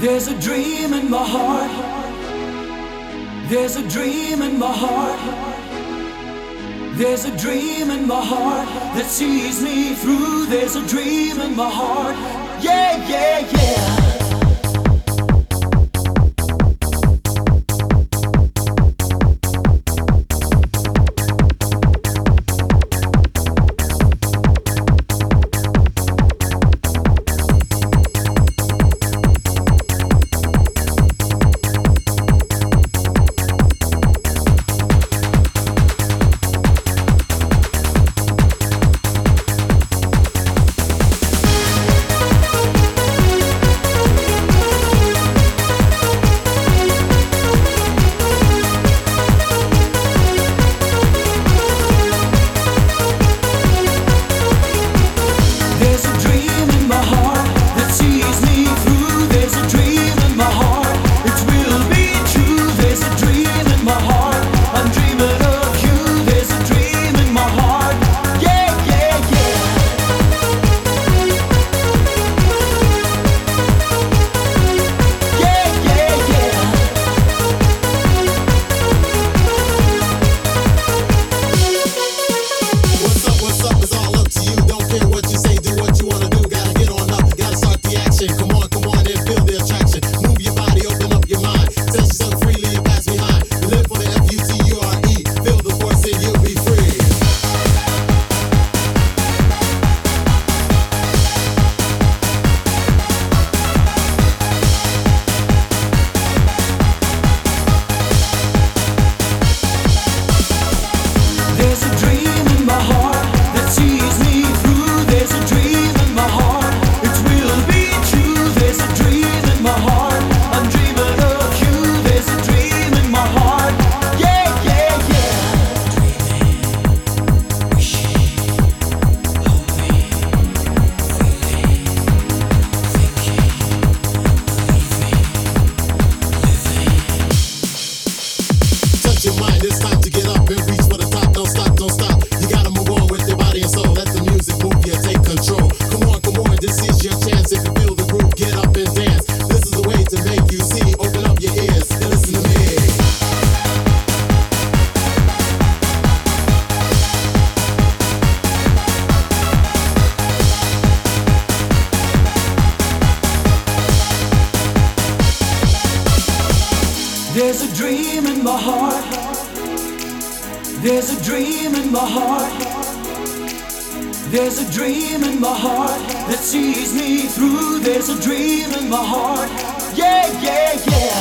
There's a dream in my heart. There's a dream in my heart. There's a dream in my heart that sees me through. There's a dream in my heart. Yeah, yeah, yeah. There's a dream in my heart. There's a dream in my heart. There's a dream in my heart that sees me through. There's a dream in my heart. Yeah, yeah, yeah.